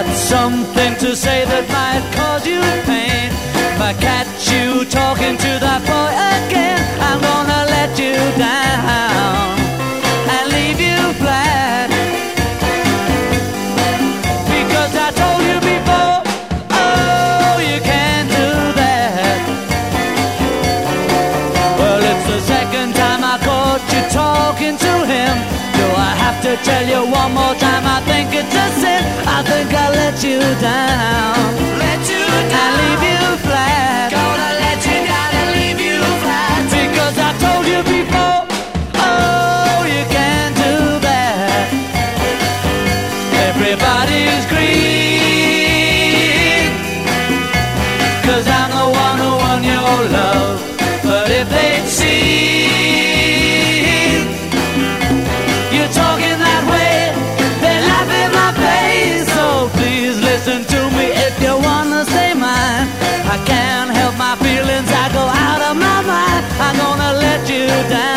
got something to say that might cause you pain. If I catch you talking to that boy again, I'm gonna let you down and leave you flat. Because I told you before, oh, you can't do that. Well, it's the second time I caught you talking to him. Do I have to tell you one more time? I think it's a sin. I think I let you down, and leave you flat. Gonna let you down and leave you flat. Because I told you before, oh, you can't do that. Everybody's green, 'cause I'm the one who won your love. But if they'd seen you talking that way, they'd laugh in my face. So please listen to me if you wanna stay mine. I can't help my feelings, I go out of my mind. I'm gonna let you down.